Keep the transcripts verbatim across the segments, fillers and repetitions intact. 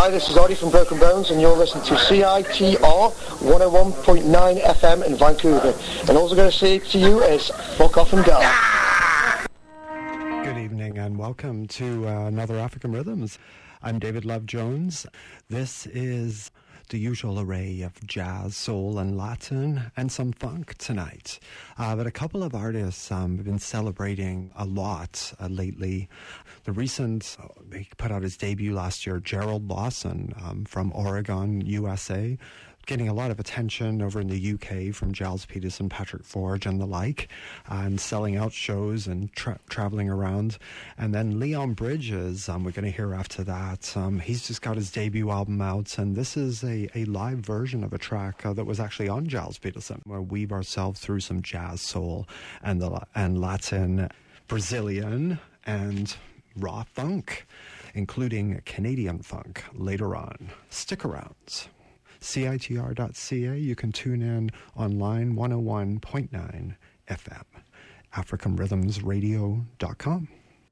Hi, this is Audie from Broken Bones, and you're listening to C I T R one oh one point nine F M in Vancouver. And all I'm going to say to you is, fuck off and go. Good evening and welcome to uh, another African Rhythms. I'm David Love Jones. This is the usual array of jazz, soul and Latin and some funk tonight. Uh, but a couple of artists um, have been celebrating a lot uh, lately. The recent, uh, he put out his debut last year, Gerald Lawson um, from Oregon, U S A, getting a lot of attention over in the U K from Giles Peterson, Patrick Forge and the like, and selling out shows and tra- traveling around. And then Leon Bridges, um, we're going to hear after that. Um, he's just got his debut album out, and this is a, a live version of a track uh, that was actually on Giles Peterson. We'll weave ourselves through some jazz, soul, and, the, and Latin, Brazilian, and raw funk, including Canadian funk later on. Stick around. C I T R dot C A. You can tune in online, one oh one point nine F M. African Rhythms Radio dot com.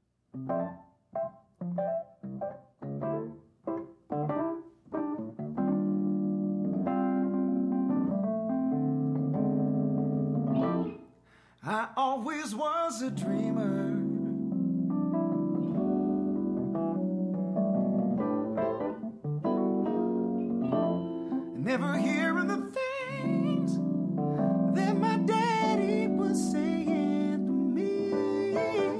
I always was a dreamer. Never hearing the things that my daddy was saying to me.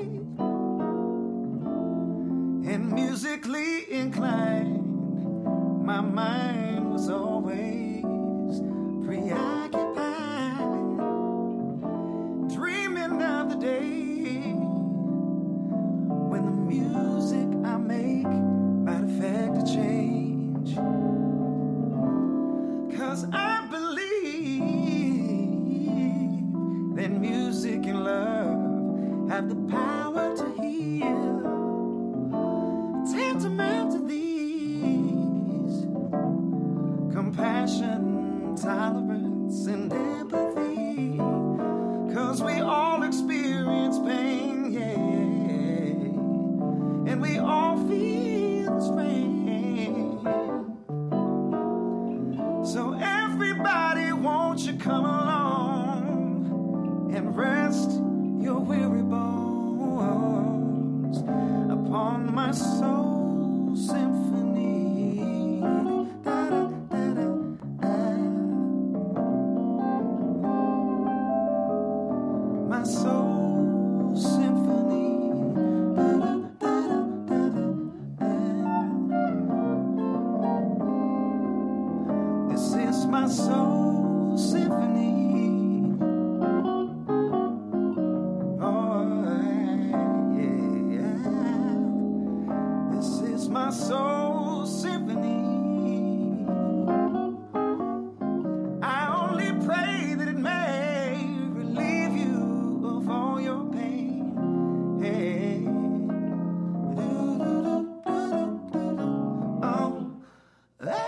And musically inclined, my mind was always preoccupied, dreaming of the day when the music I make might affect a change. 'Cause I believe that music and love have the power to heal, tantamount to these: compassion, tolerance, and empathy. 'Cause we all experience pain, yeah, and we all feel the strain. So everybody, won't you come along and rest your weary bones upon my soul symphony. Da-da-da-da-da. My soul symphony. Da-da-da-da-da-da. This is my soul symphony. Oh, yeah, yeah. This is my soul symphony. I only pray that it may relieve you of all your pain. Hey. Oh, hey.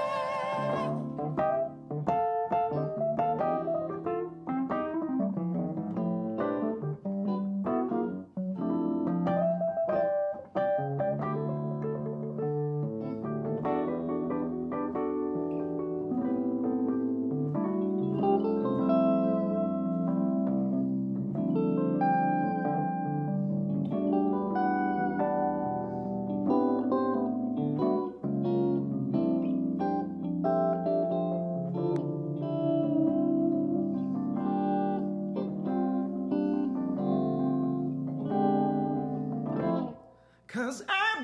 Cause I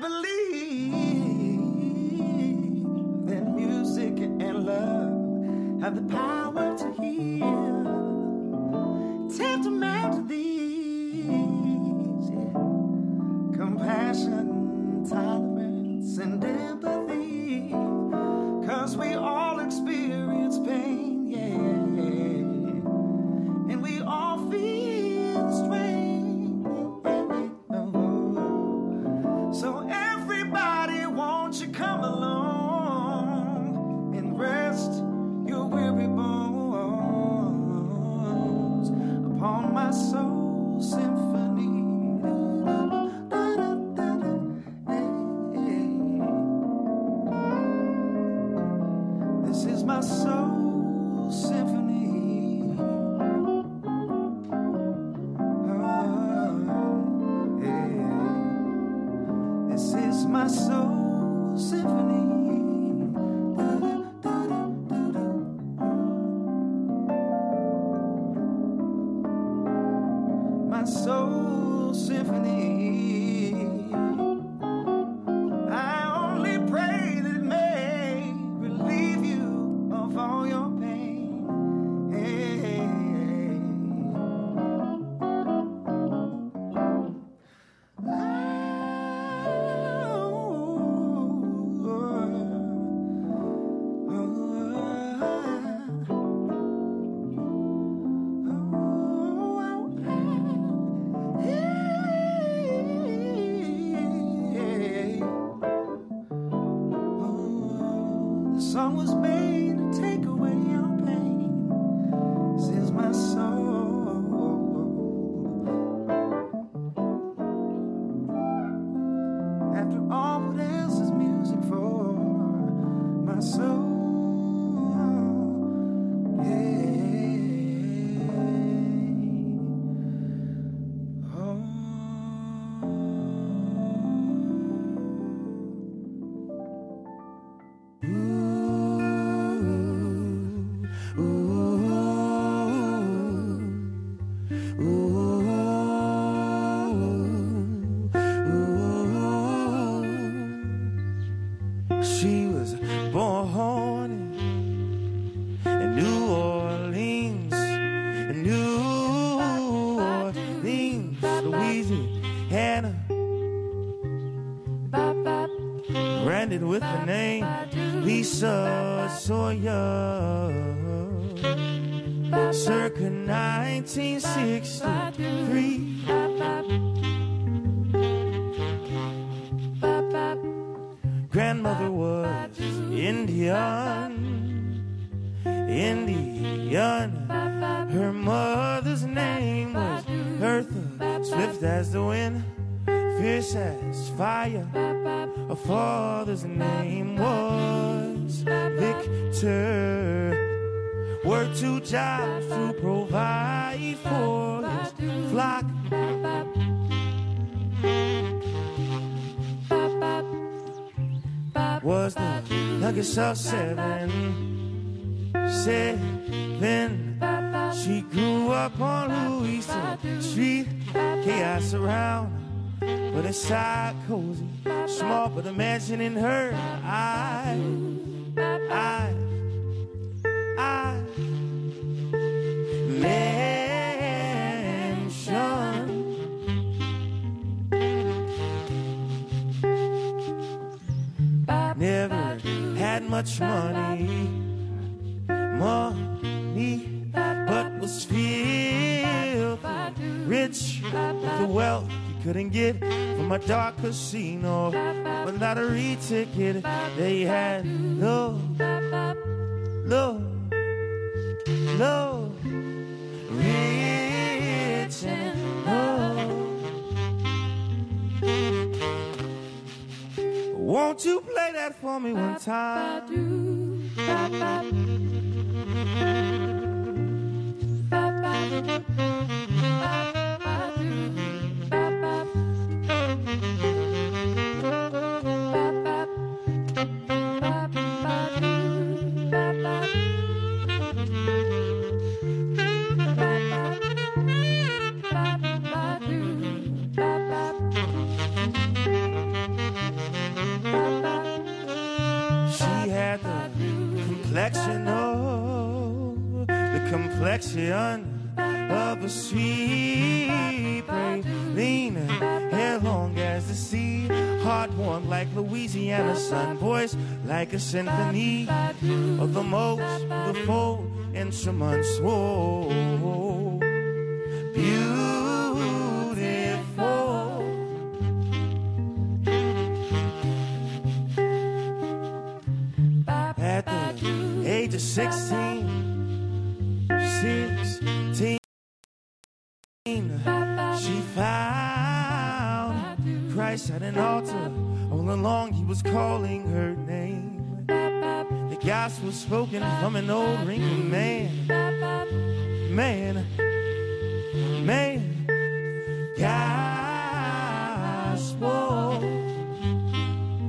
believe that music and love have the power to heal, tantamount to these, yeah. Compassion, tolerance, and empathy. Cause we all experience pain, yeah, and we all feel the strain. So everybody, won't you come along and rest your weary bones upon my soul symphony. my soul symphony. My soul symphony. I only pray that it may relieve you of all your pain. Hey. The song was made to take away your pain, says my soul. After all, what else is music for? My soul. She was born in New Orleans, in New Orleans, Louisiana, branded with the name Lisa Sawyer, circa nineteen sixty-three. Grandmother was Indian, Indian. Her mother's name was Eartha, swift as the wind, fierce as fire. Her father's name was Victor. Worked two jobs to provide for his flock. Was the youngest of seven, seven. She grew up on Louisa Street, chaos around, but inside cozy, small but a mansion in her eyes, eyes, eyes, mansion. Never had much money, money, but was filthy rich with the wealth you couldn't get from a dark casino, but not a re-ticket. They had no, no, no, rich and no. Won't you play that for me one time? Complexion of the complexion of a sweet praline, hair long as the sea, heart warm like Louisiana sun, voice like a symphony of the most beautiful instruments. Whoa, beautiful. At the age of sixteen, sixteen, she found Christ at an altar. All along he was calling her name. The gospel spoken from an old wrinkled man. Man, man, gospel.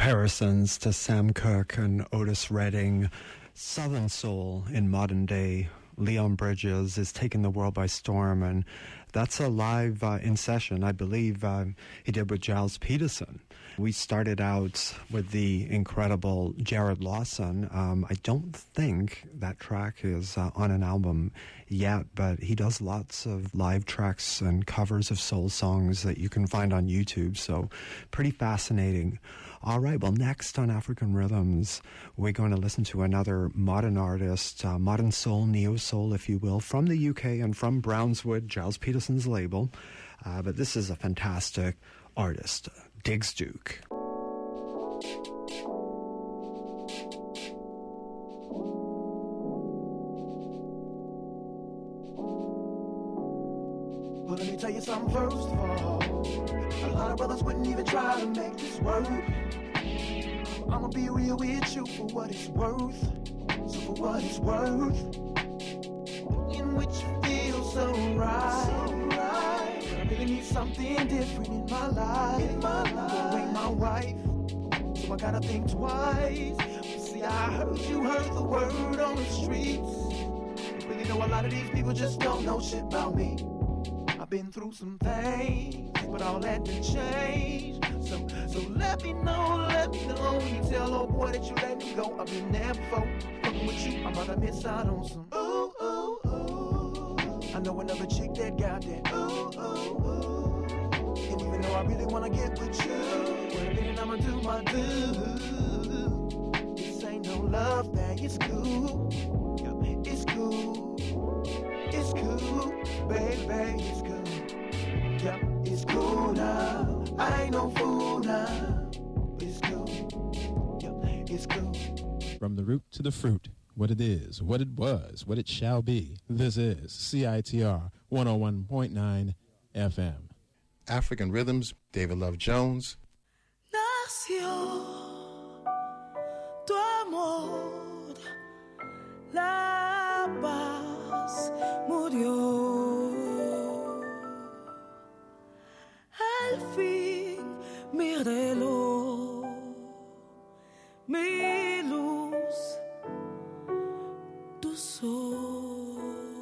comparisons to Sam Cooke and Otis Redding. Southern soul in modern day. Leon Bridges is taking the world by storm, and that's a live uh, in session, I believe uh, he did with Giles Peterson. We started out with the incredible Jared Lawson. Um, I don't think that track is uh, on an album yet, but he does lots of live tracks and covers of soul songs that you can find on YouTube, so pretty fascinating. All right, well, next on African Rhythms, we're going to listen to another modern artist, uh, modern soul, neo-soul, if you will, from the U K and from Brownswood, Giles Peterson's label. Uh, but this is a fantastic artist, Diggs Duke. Well, let me tell you something first of all. A lot of brothers wouldn't even try to make this work. I'ma be real with you for what it's worth. So for what it's worth, in which you feel so right. So right. But I really need something different in my life. In my life. You ain't my wife, so I gotta think twice. But see, I heard you heard the word on the streets. Really know a lot of these people just don't know shit about me. I've been through some things, but all that done change. So, so let me know, let me know when you tell old boy that you let me go. I've been there before, fucking with you, I'm about to miss out on some. Ooh, ooh, ooh. I know another chick that got that. Ooh, ooh, ooh. And even though I really wanna get with you, wait a minute, I'ma do my do. This ain't no love bag, it's cool. Yeah, it's cool. It's cool, baby, it's cool. Yeah, it's cool now. I ain't no fool now. It's cool. Yeah, it's cool. From the root to the fruit, what it is, what it was, what it shall be. This is C I T R one oh one point nine F M. African Rhythms, David Love Jones. Nació tu amor, la paz murió. Al fin mi reloj, mi luz, tu sol.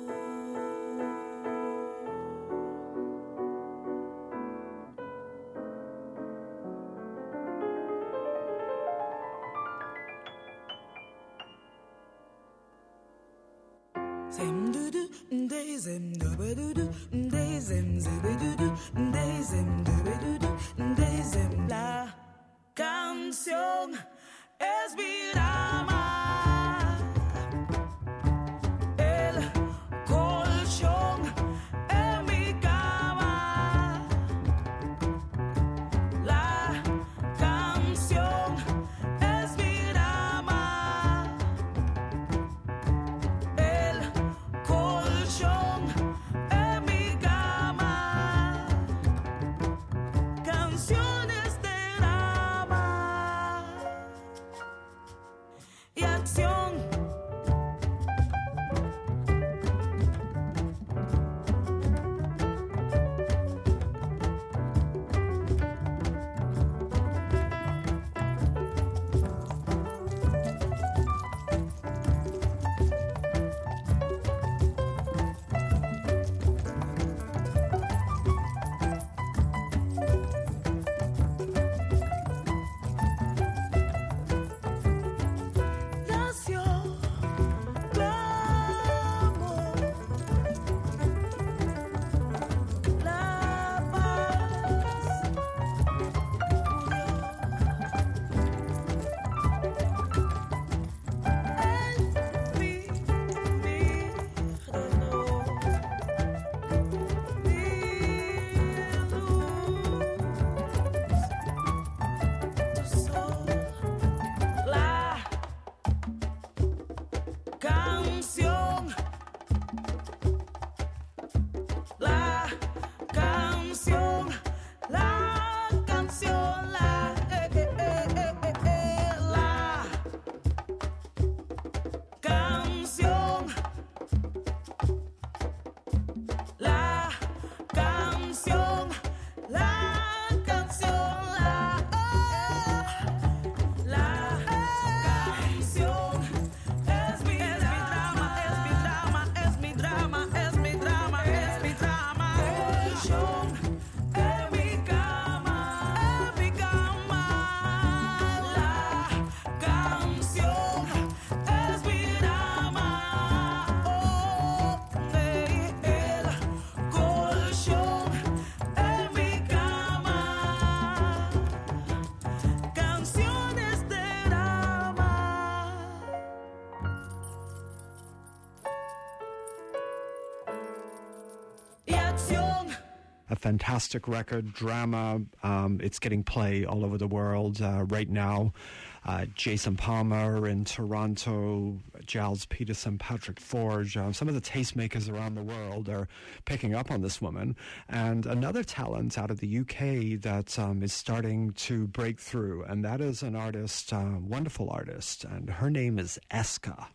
Zem du du, de zem du be du du, de zem zebe du du, de zem du be du du, de zem. La canción es mi drama, el colchón en mi cama. La canción es mi drama, el colchón en mi cama. A fantastic record, drama. Um, it's getting play all over the world uh, right now. Uh, Jason Palmer in Toronto, Giles Peterson, Patrick Forge, uh, some of the tastemakers around the world are picking up on this woman. And another talent out of the U K that um, is starting to break through, and that is an artist, uh, wonderful artist, and her name is Eska.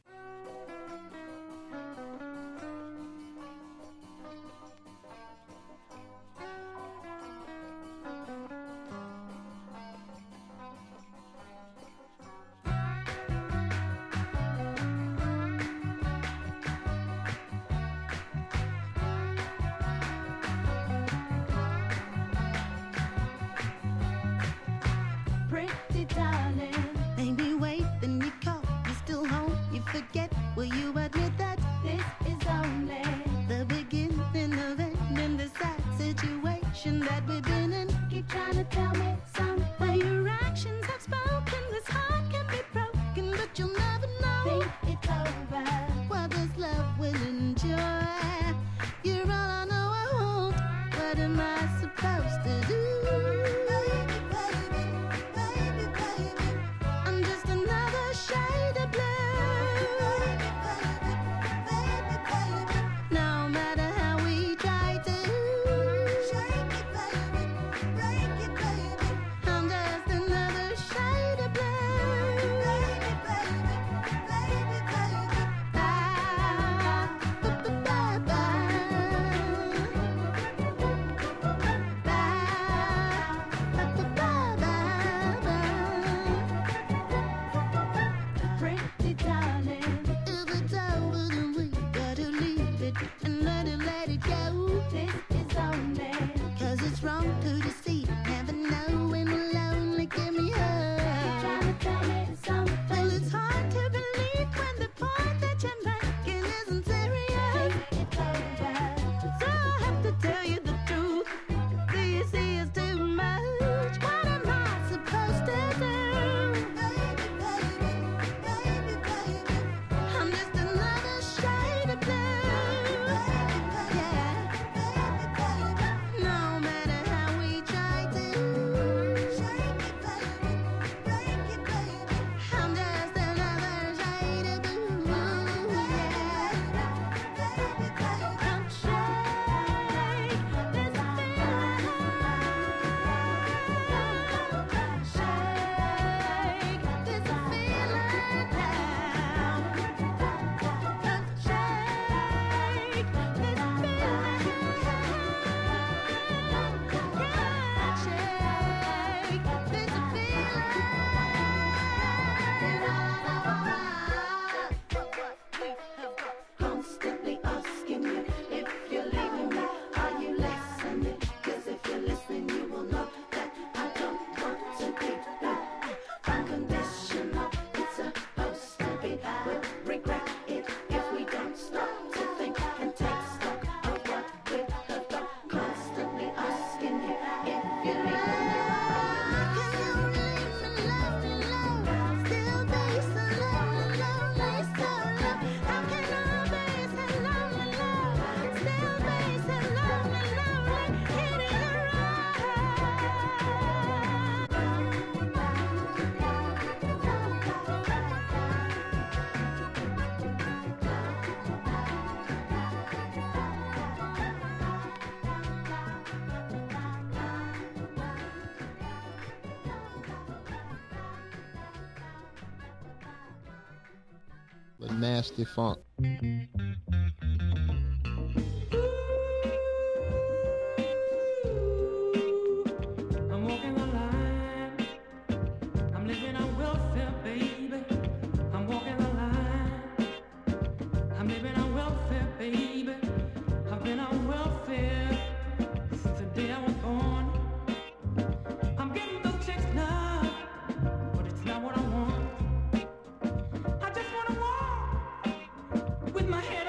Nasty funk. With my head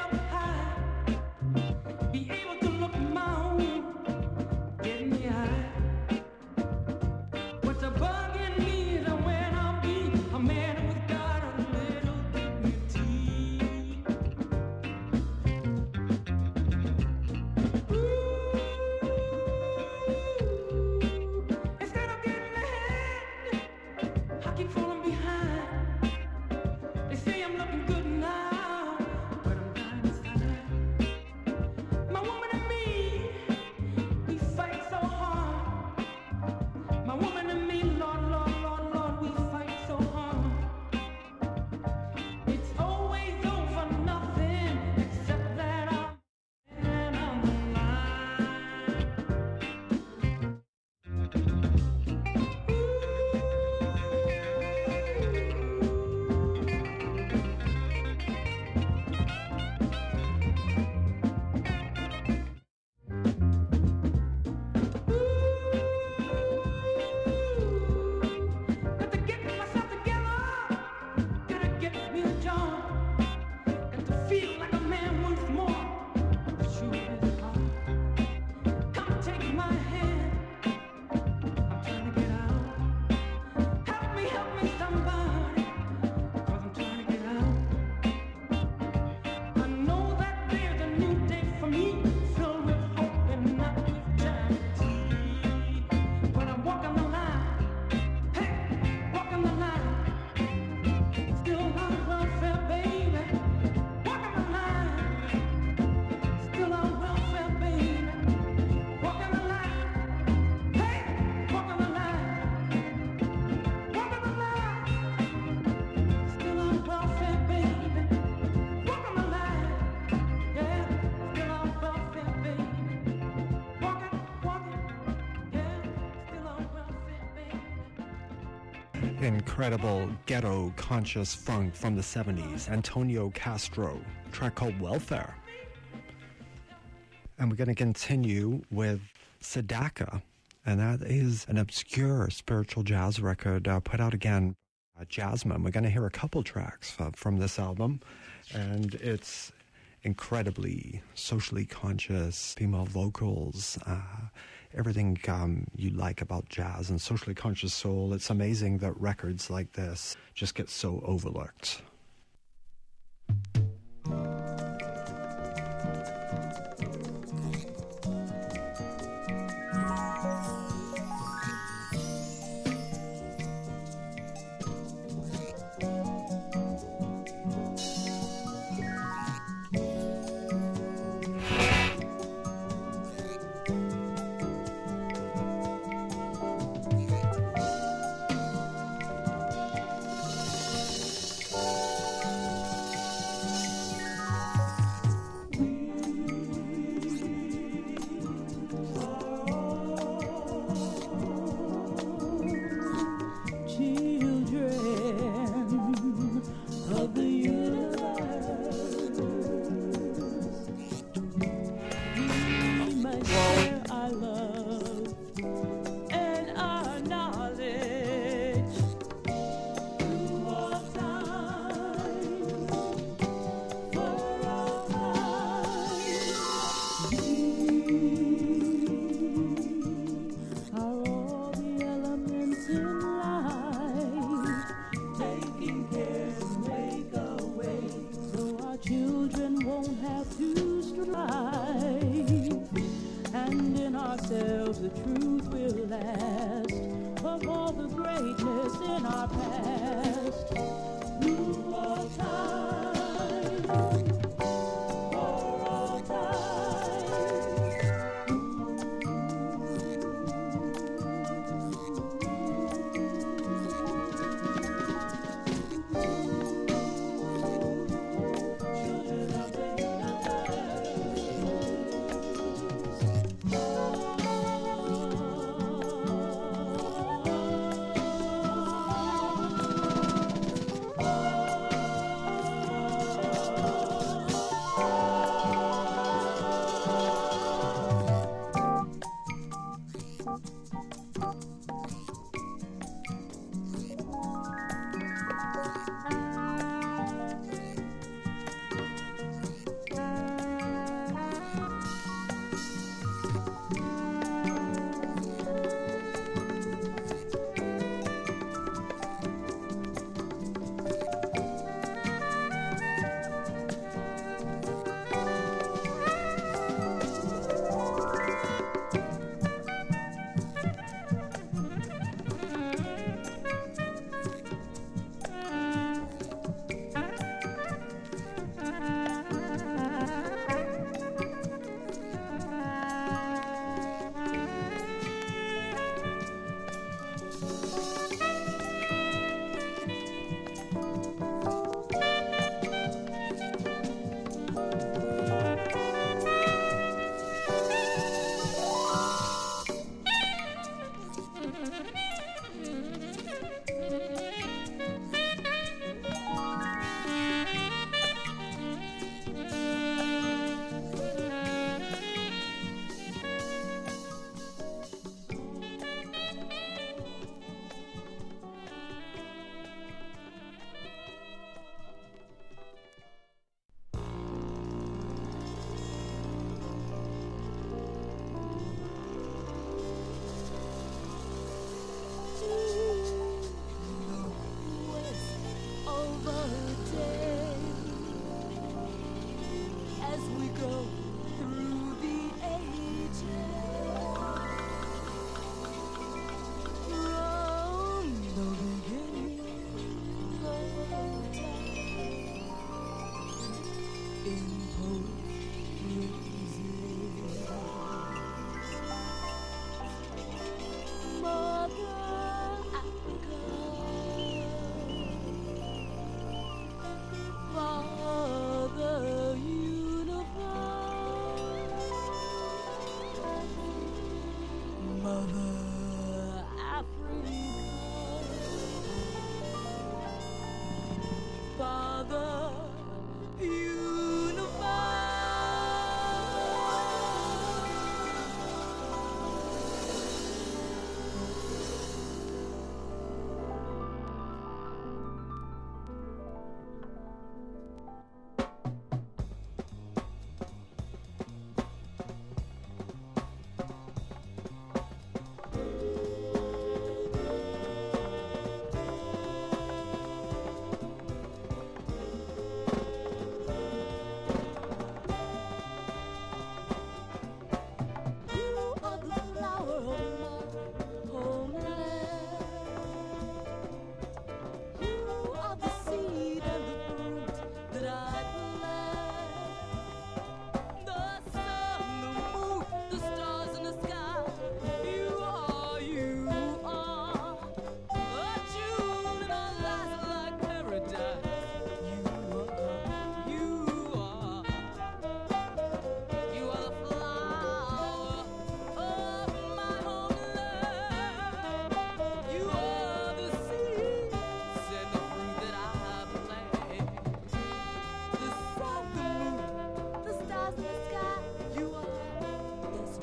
incredible ghetto conscious funk from the seventies. Antonio Castro, a track called Welfare. And we're going to continue with Sedaka, and that is an obscure spiritual jazz record uh, put out again by Jasmine. We're going to hear a couple tracks uh, from this album, and it's incredibly socially conscious, female vocals, uh, everything um, you like about jazz and socially conscious soul. It's amazing that records like this just get so overlooked.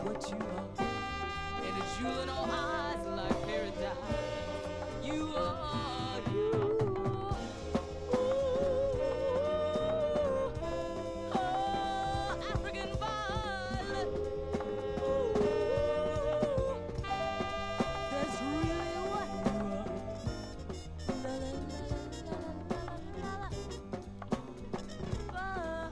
what you are. And it's you in our eyes like paradise. You are, you are. Ooh, oh, African violet. Ooh, that's really what you are. La, la, la, la, la, la, la, la.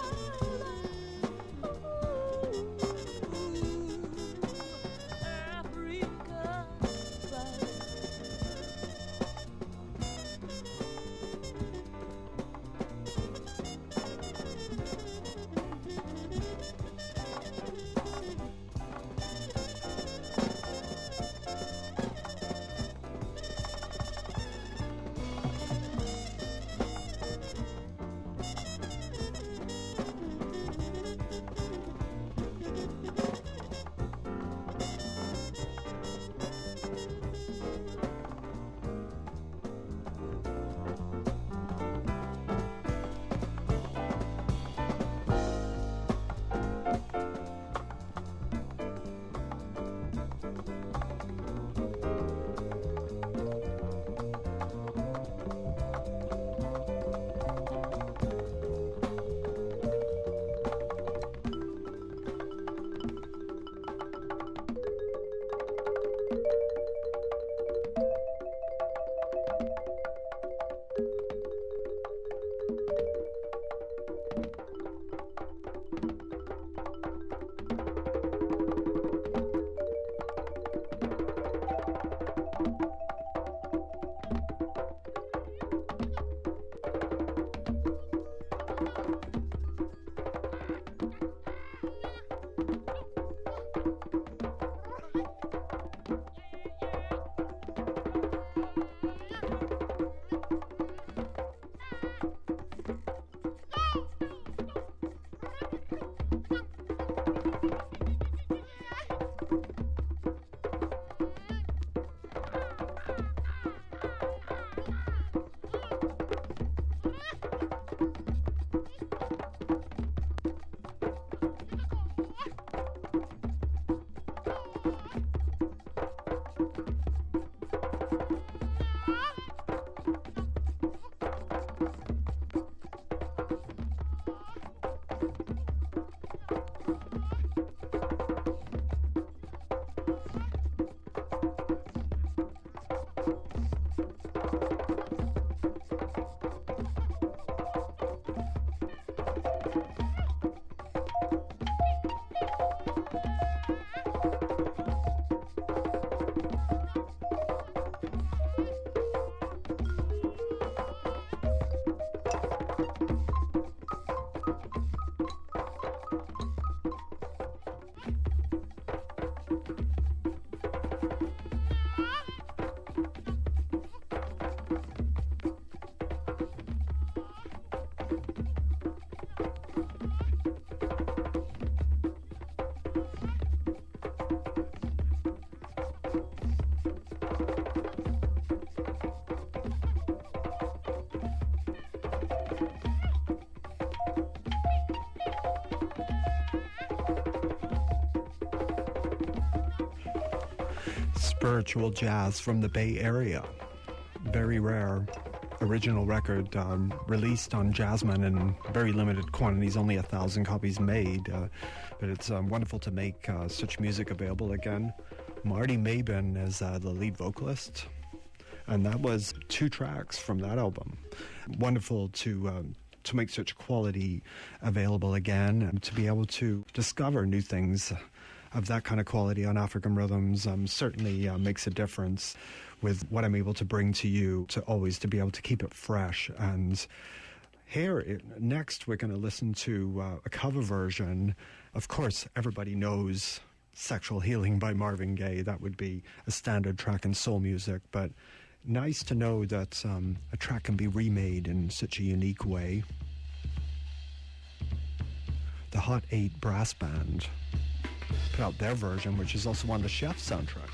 Spiritual jazz from the Bay Area. Very rare original record um, released on Jazzman in very limited quantities, only a thousand copies made. Uh, but it's um, wonderful to make uh, such music available again. Marty Mabin is uh, the lead vocalist, and that was two tracks from that album. Wonderful to um, to make such quality available again, and to be able to discover new things of that kind of quality on African Rhythms um, certainly uh, makes a difference with what I'm able to bring to you, to always to be able to keep it fresh. And here, it, next, we're going to listen to uh, a cover version. Of course, everybody knows Sexual Healing by Marvin Gaye. That would be a standard track in soul music, but nice to know that um, a track can be remade in such a unique way. The Hot Eight Brass Band put out their version, which is also on the Chef soundtrack.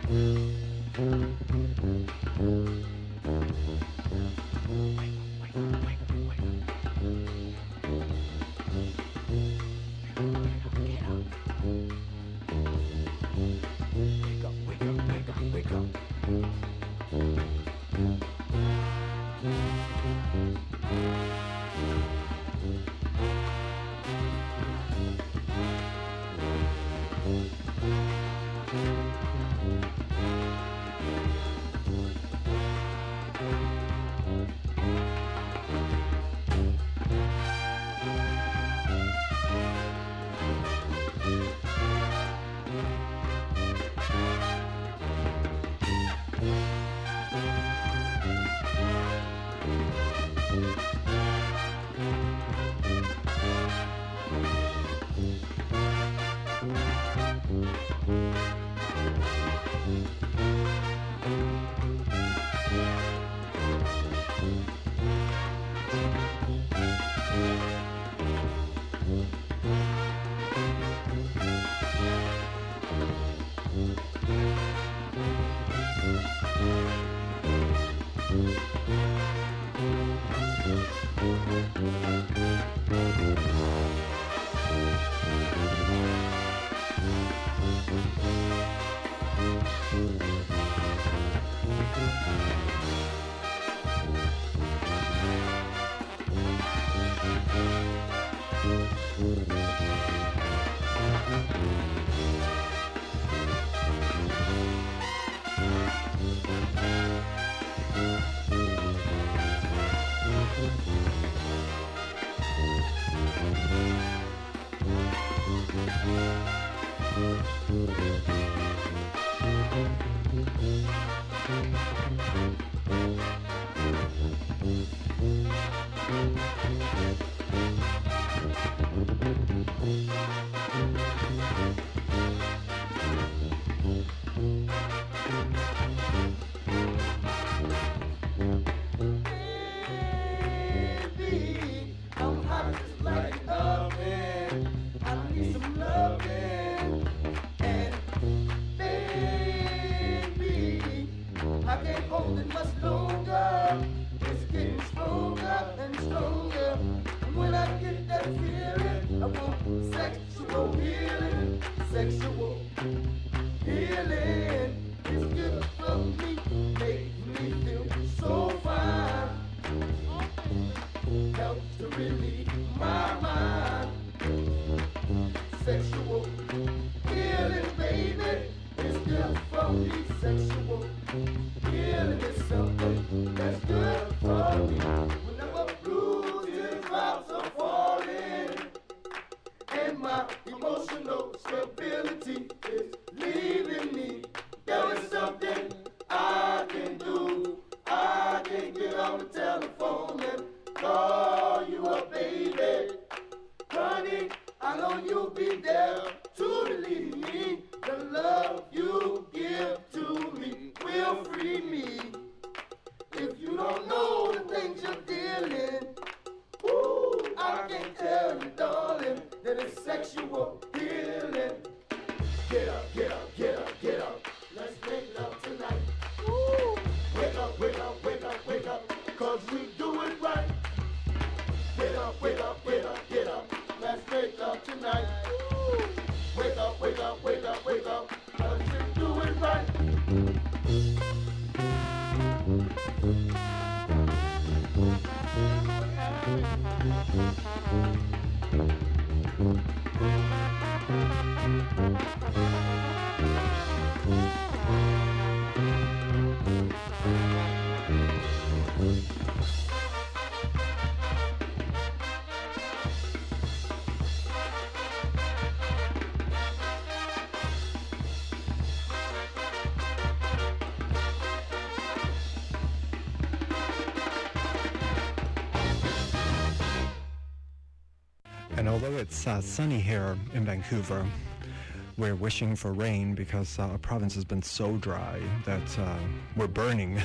And although it's uh, sunny here in Vancouver, we're wishing for rain because uh, our province has been so dry that uh, we're burning.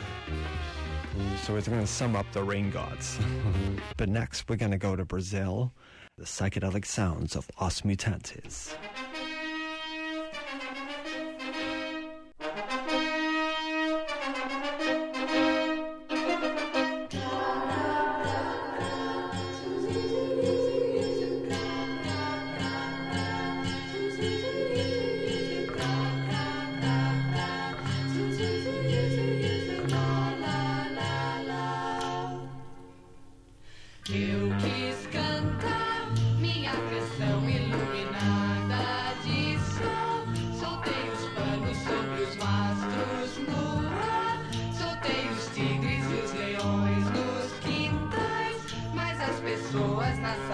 So it's going to sum up the rain gods. But next we're going to go to Brazil, the psychedelic sounds of Os Mutantes.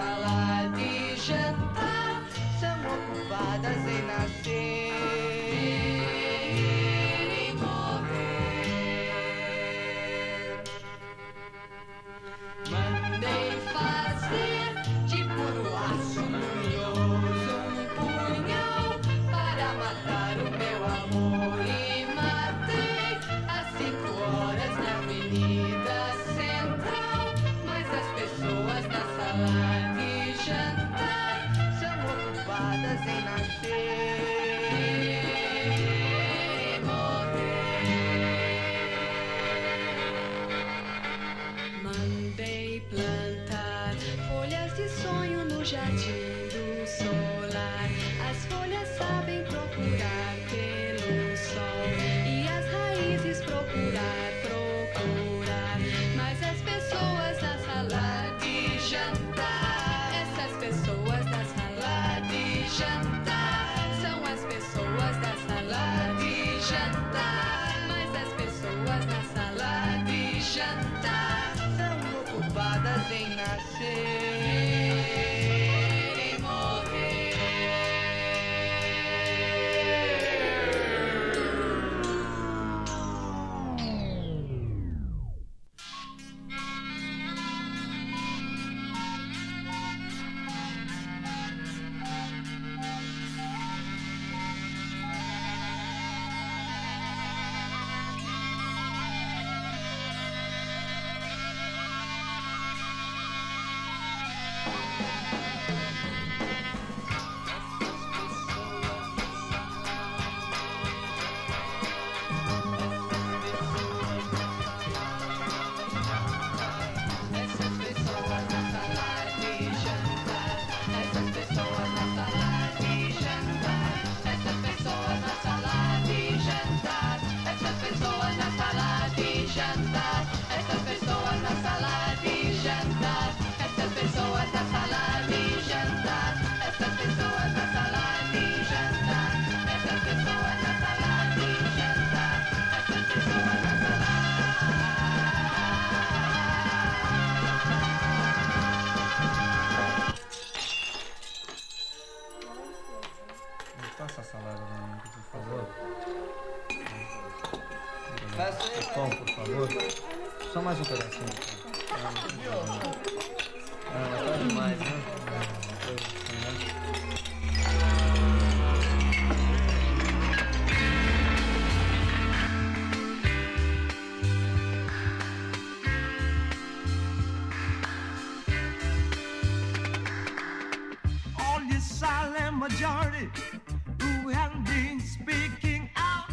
sala de jantar são ocupadas em nascer e morrer. Mandei fazer de puro aço munhoso um punhal para matar o meu amor e matei às cinco horas na Avenida Central, mas as pessoas na sala de jantar são ocupadas em nascer e morrer. Mandei plantar folhas de sonho no jardim do solar. As folhas sabem procurar pelo sol e as raízes procurar, procurar. Mas as pessoas na sala de jantar, essas pessoas na sala de jantar, são as pessoas na sala de jantar. Mas as pessoas na sala de jantar são ocupadas em nascer e morrer. Essas pessoas na sala de jantar, essas pessoas na sala de jantar, essas pessoas na sala de jantar, essas pessoas na sala de jantar, essas pessoas na sala de jantar, essas pessoas na sala de jantar, essas pessoas na sala de jantar, essas pessoas na sala de jantar, essas pessoas na sala. Passa a salada pra mim, por favor. Pão, por favor. Só mais um pedacinho. Ah, mas tá demais, né? All you silent majority who haven't been speaking out.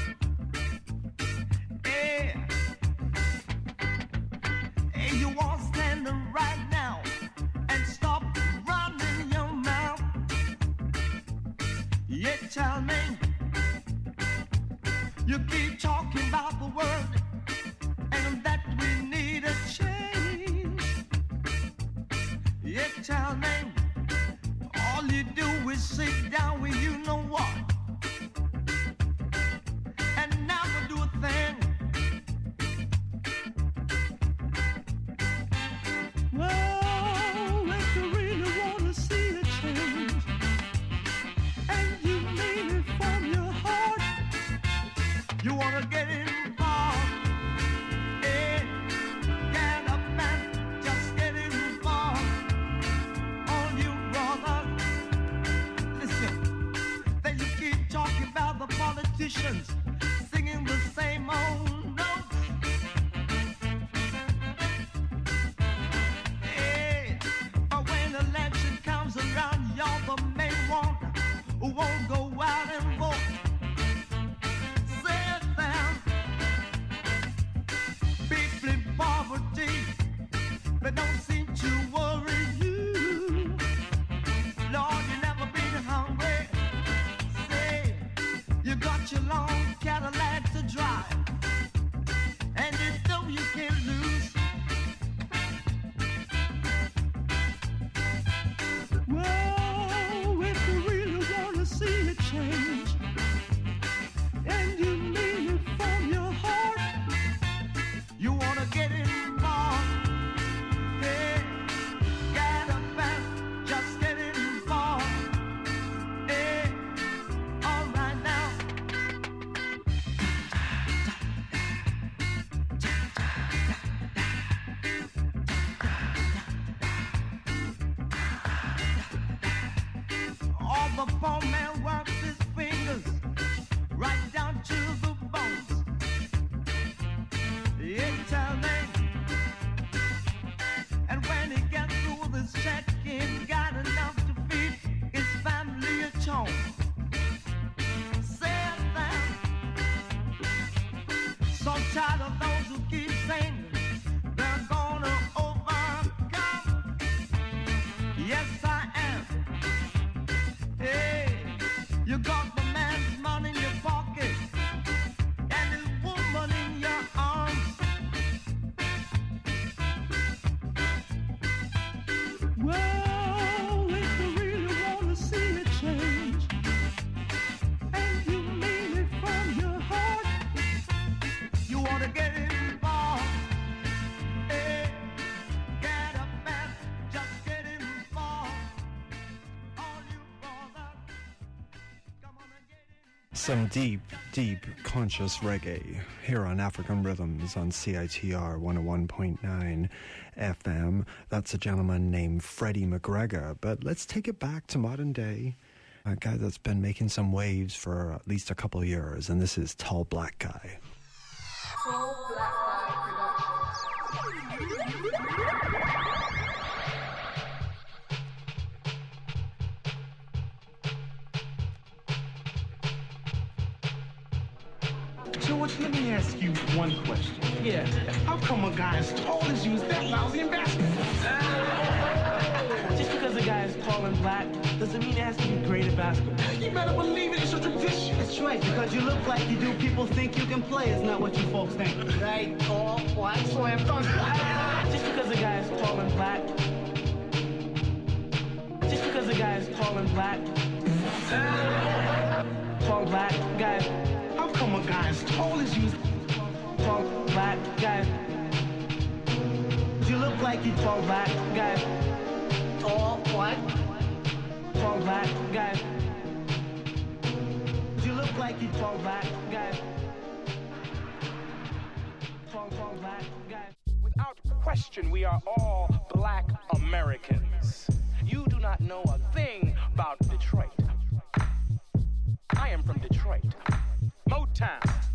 Yeah. Hey, you all standing right now and stop running your mouth. Yeah, tell me. You keep talking about the world and that we need a change. Yeah, tell me. All you do is sit down when you know what, and never do a thing. Well, if you really want to see a change, and you mean it from your heart, you want to get involved. Yeah, get up and just get involved. All you brothers, listen, then you keep talking about the politicians singing the same old notes. Hey, but when election comes around, y'all the main one who won't go out and vote. Sit down, people in poverty, they don't seem to worry you. Lord, you never been hungry. Say, you got your long the poor man works his fingers right down to the bones. You tell me. And when he gets through this check, he ain't got enough to feed his family at home. Say that. So tired of those who keep saying they're gonna overcome. Yes, I am. Hey, you got the man's money in your pocket and his woman in your arms. Well, if you really wanna see a change and you mean it from your heart, you wanna get involved. Hey, get up and just get involved. All you brothers, come on and get involved. Some deep, deep conscious reggae here on African Rhythms on C I T R one oh one point nine F M. That's a gentleman named Freddie McGregor. But let's take it back to modern day. A guy that's been making some waves for at least a couple of years, and this is Tall Black Guy. Tall Black Guy George, let me ask you one question. Yeah. How come a guy as tall as you is that lousy in basketball? Just because a guy is tall and black doesn't mean he has to be great at basketball. You better believe it, it's a tradition. That's right, because you look like you do, people think you can play. It's not what you folks think. Right, tall, black, slam dunk. Just because a guy is tall and black. Just because a guy is tall and black. Tall black guy. How come a guy as tall as you? Tall black guy. You look like you tall black guy. Tall what? Tall black guy. You look like you tall black guy. Tall, tall black guy. Without question, we are all black Americans. You do not know a thing about Detroit. I am from Detroit. Motown.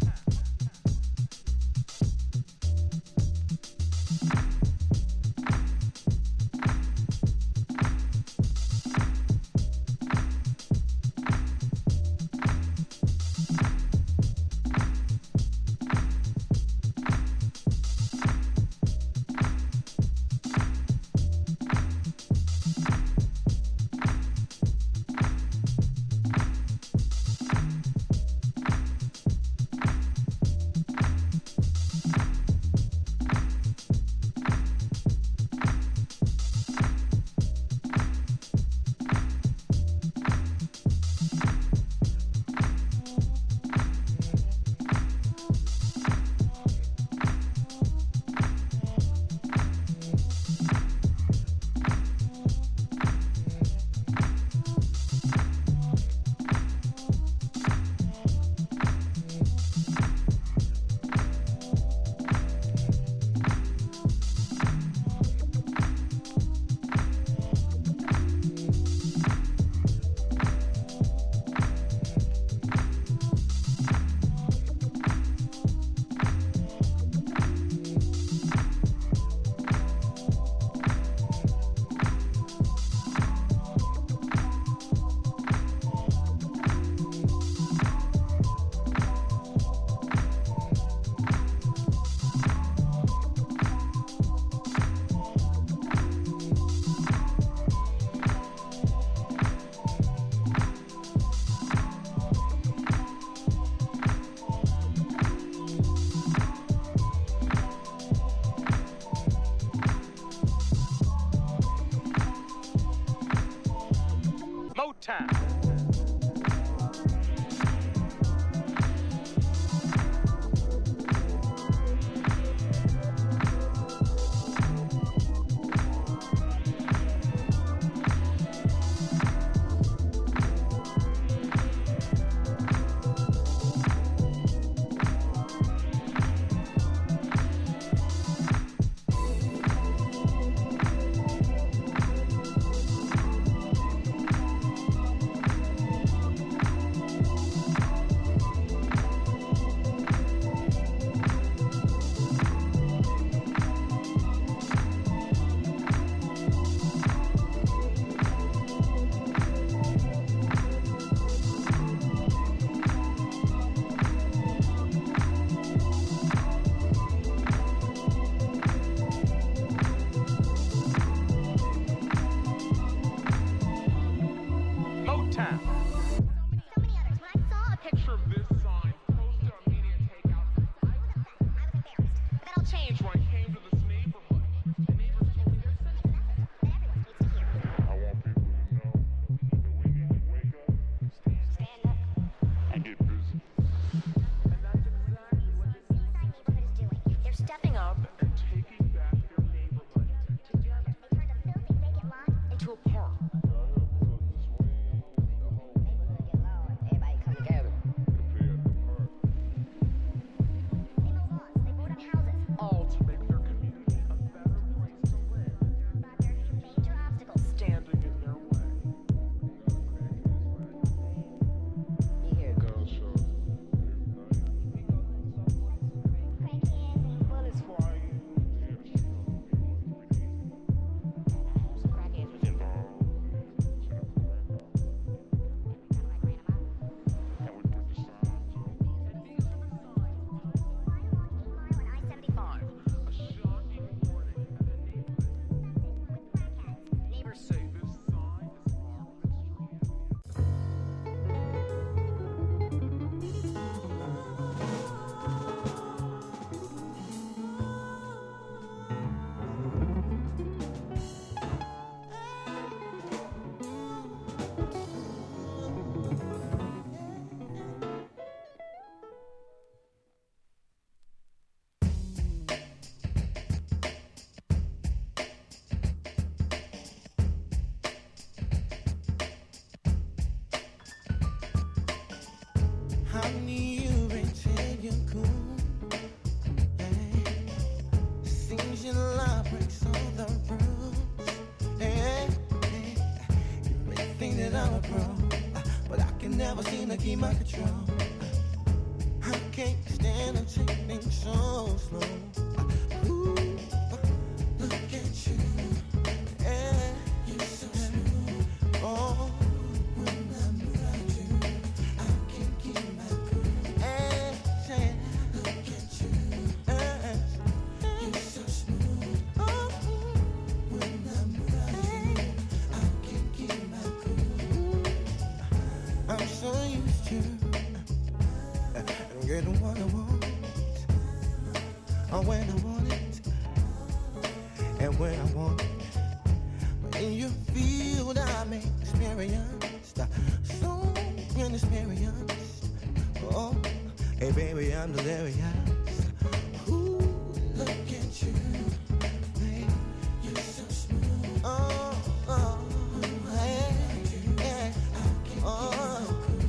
Motown. I need you until you're cool. Hey. Seems your love breaks all the rules. Hey, hey. You may think that I'm a pro, but I can never seem to keep my control. I can't stand to take things so slow. Ooh, look at you. Yeah, you're so smooth. Oh, when I'm around you, I can't keep my cool. Yeah, yeah. Look at you. Yeah, you're so smooth. Oh, when I'm around you, I can't keep my cool. I'm so used to getting what I want, or when I want it, and when I want it. In your field I may experience so inexperienced. Oh, hey baby, I'm delirious. Ooh, look at you, babe, you're so smooth. Oh, oh, hey, yeah, oh.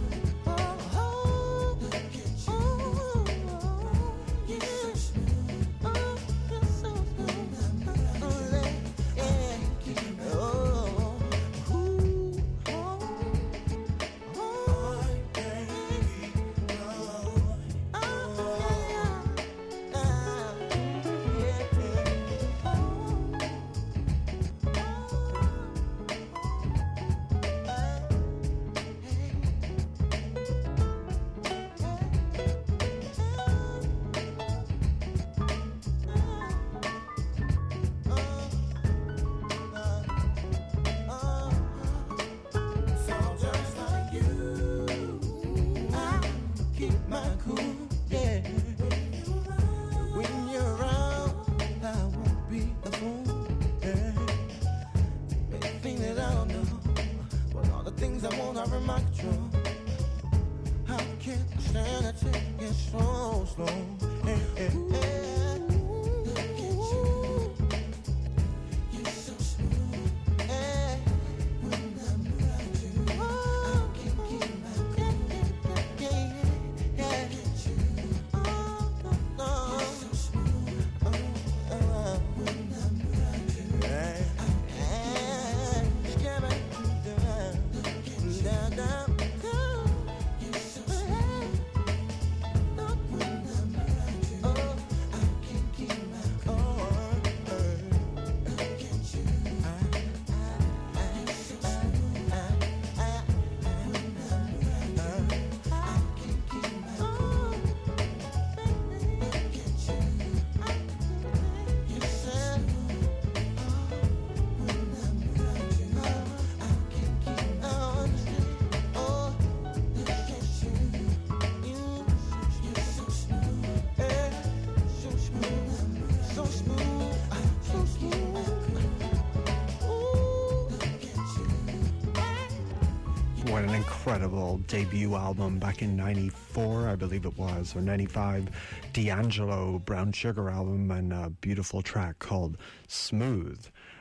What an incredible debut album back in ninety-four, I believe it was, or ninety-five. D'Angelo Brown Sugar album, and a beautiful track called Smooth.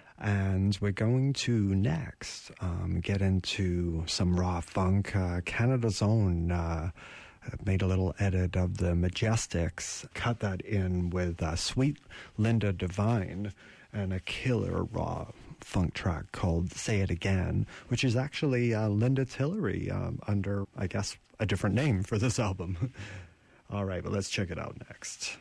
And we're going to next um, get into some raw funk. Uh, Canada's Own uh, made a little edit of the Majestics, cut that in with uh, Sweet Linda Divine and a killer raw funk track called Say It Again, which is actually uh, Linda Tillery um, under, I guess, a different name for this album. All right, but let's check it out next.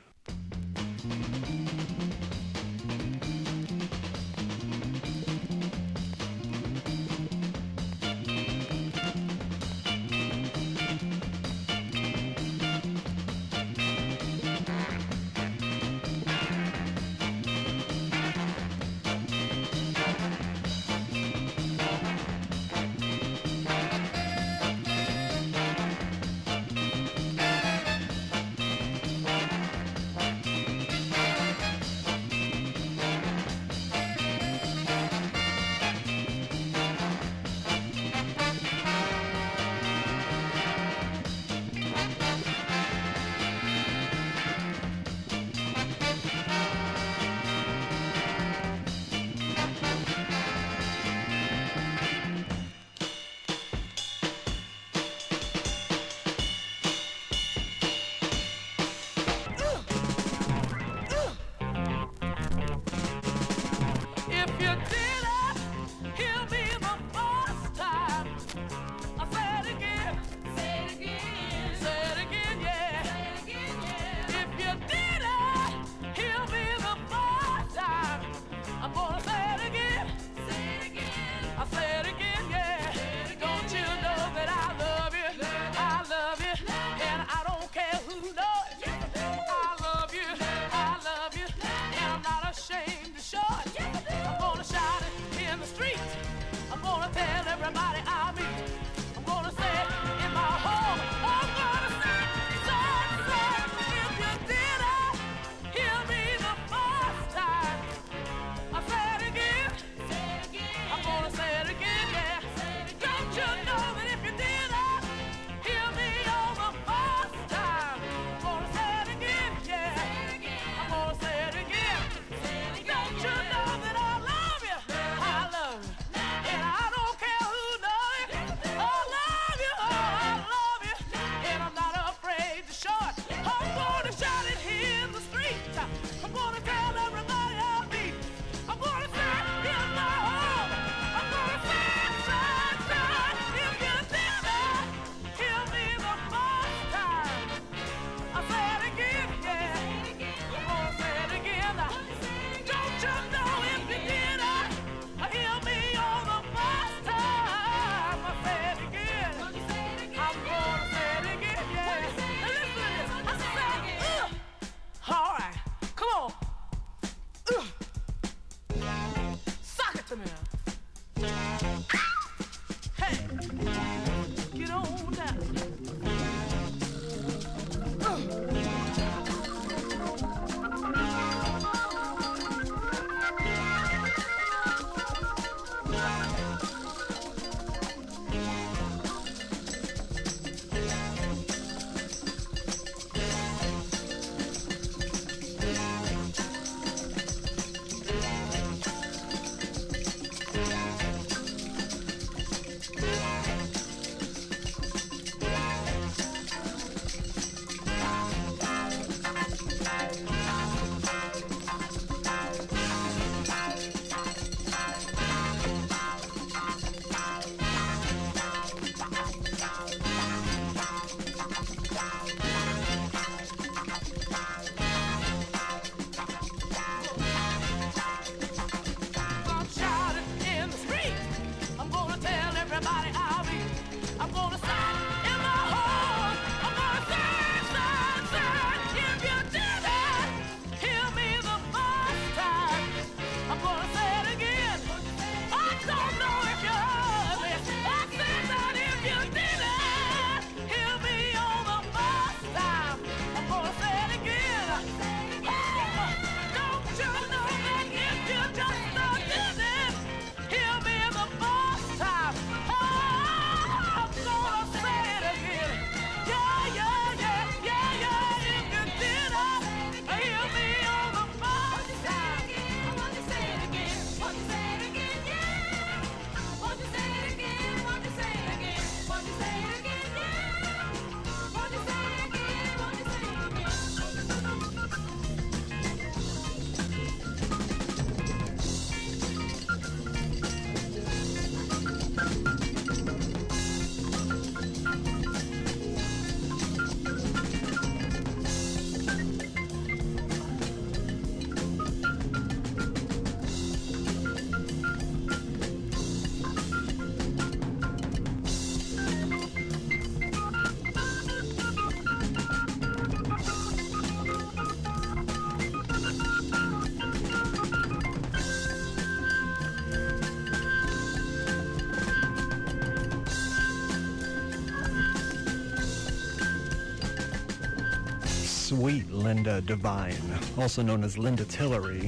sweet Linda Devine, also known as Linda Tillery.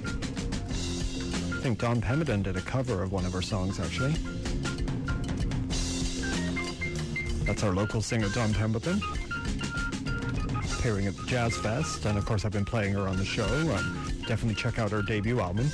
I think Don Pemberton did a cover of one of her songs, actually. That's our local singer, Don Pemberton, appearing at the Jazz Fest, and of course I've been playing her on the show. Um, definitely check out her debut album.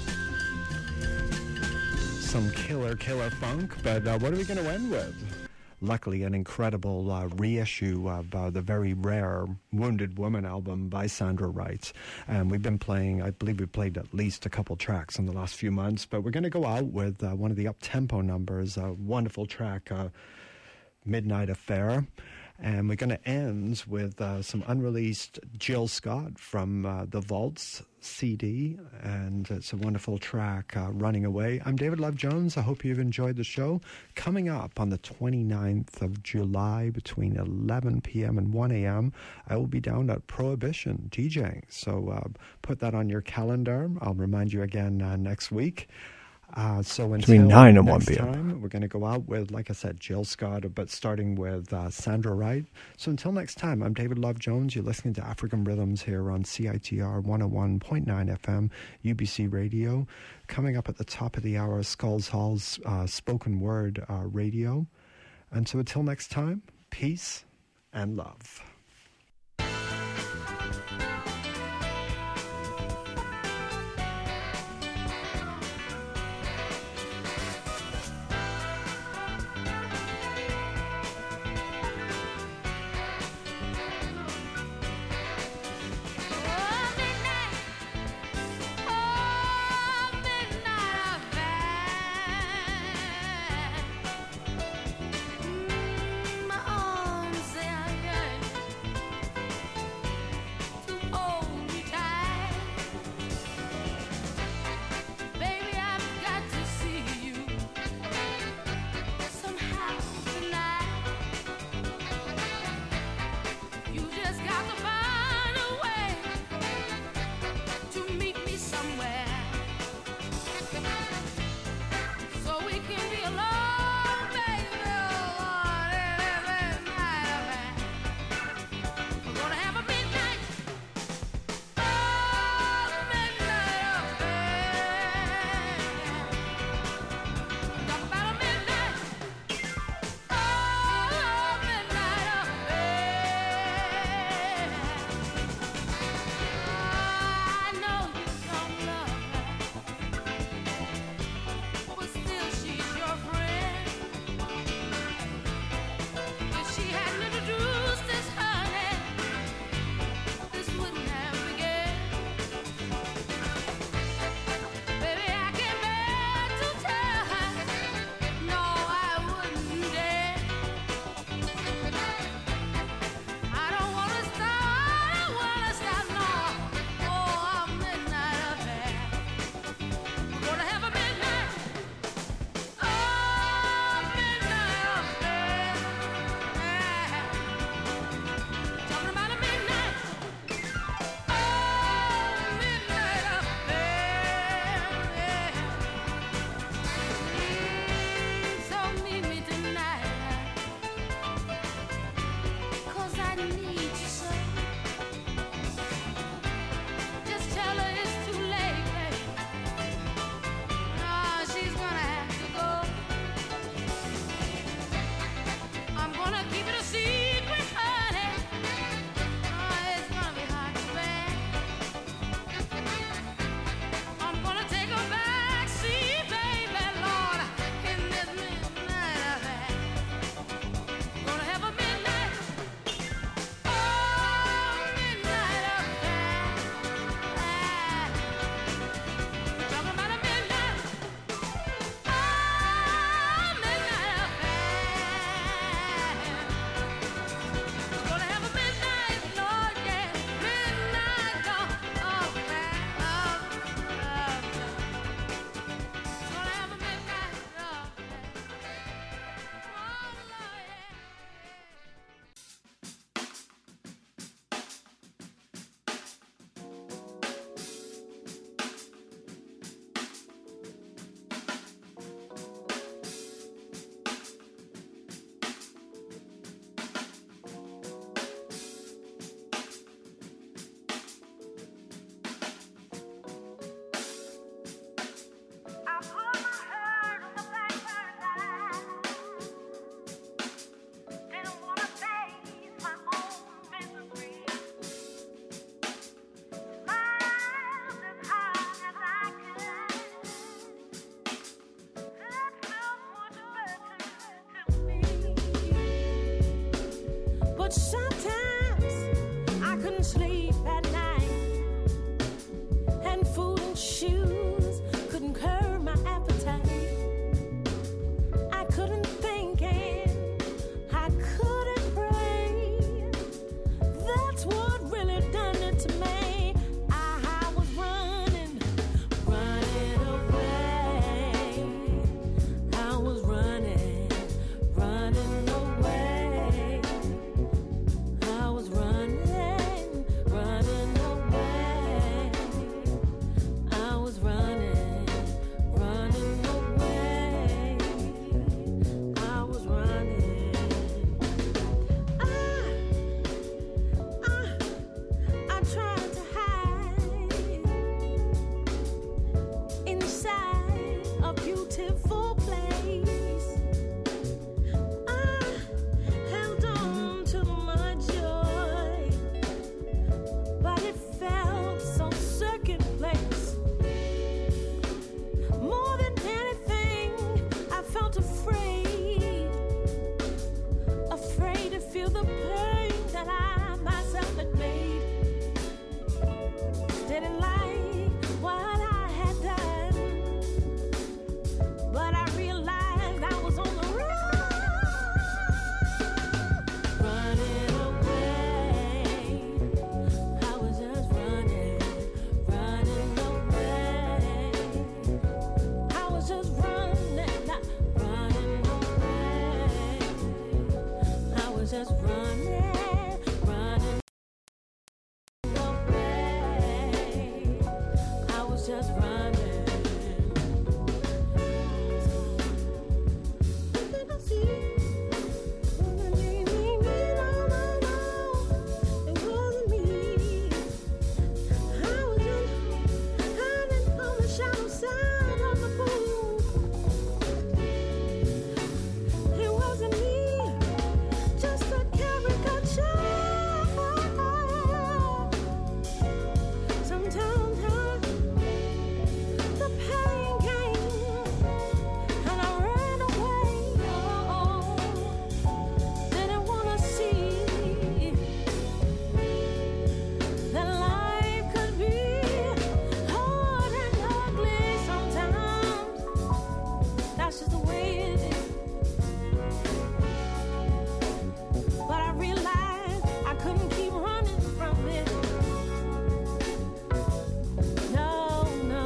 Some killer, killer funk, but uh, what are we going to end with? Luckily, an incredible uh, reissue of uh, the very rare Wounded Woman album by Sandra Wright. And we've been playing, I believe we played at least a couple tracks in the last few months, but we're going to go out with uh, one of the up-tempo numbers, a wonderful track, uh, Midnight Affair. And we're going to end with uh, some unreleased Jill Scott from uh, the Vaults C D, and it's a wonderful track, uh, Running Away. I'm David Love Jones. I hope you've enjoyed the show. Coming up on the twenty-ninth of July between eleven p.m. and one a.m., I will be down at Prohibition DJing. So uh, put that on your calendar. I'll remind you again uh, next week. Uh, so until Between nine and next one p.m. time, we're going to go out with, like I said, Jill Scott, but starting with uh, Sandra Wright. So until next time, I'm David Love Jones. You're listening to African Rhythms here on C I T R one oh one point nine F M, U B C Radio. Coming up at the top of the hour, Skulls Hall's uh, spoken word uh, radio. And so until next time, peace and love. My arms, they are yearning. But sometimes I couldn't sleep at night, and food and shoes couldn't curb my appetite. I couldn't think and I couldn't pray. That's what really done it to me. I, I was running, running away. I was running, running away. I was running, running away. I was running, running away. I was running. I, I, I tried to hide inside a beautiful place. I held on to my joy, but it felt so second place. More than anything, I felt afraid, afraid to feel the pain that I myself had made. Didn't like what I had done, but I realized I was on the run, running away. I was just running, running away. I was just running, not running away. I was just running, running away. I was just running. It wasn't me. I was just hiding on the shallow side of the pool. It wasn't me, just a caricature. Sometimes the pain came and I ran away. Oh, didn't wanna see that life could be hard and ugly sometimes. That's just the way it is. But I realized I couldn't keep running from it. No, no.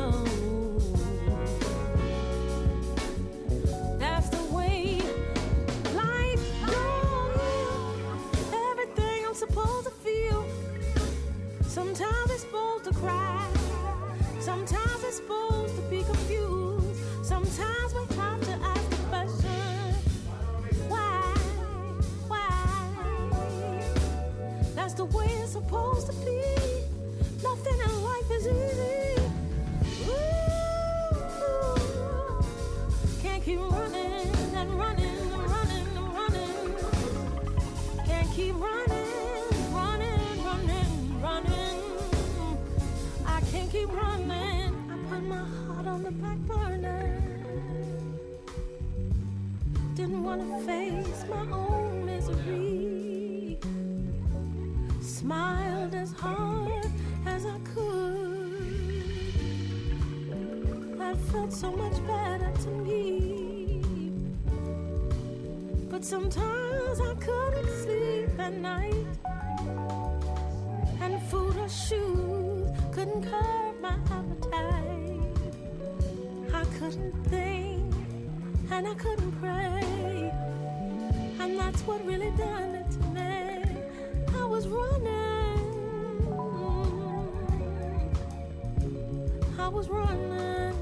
That's the way life goes. Everything I'm supposed to feel. Sometimes it's supposed to cry. Sometimes it's supposed to be confused. Sometimes we have to ask the question, why, why? That's the way it's supposed to be. Nothing in life is easy. Ooh, can't keep running and running and running and running. Can't keep running, running, running, running. I can't keep running. I put my heart on the back burner. Didn't want to face my own misery. Smiled as hard as I could. That felt so much better to me. But sometimes I couldn't sleep at night, and food or shoes couldn't curb my appetite. I couldn't think and I couldn't pray, and that's what really done it to me. I was running, I was running.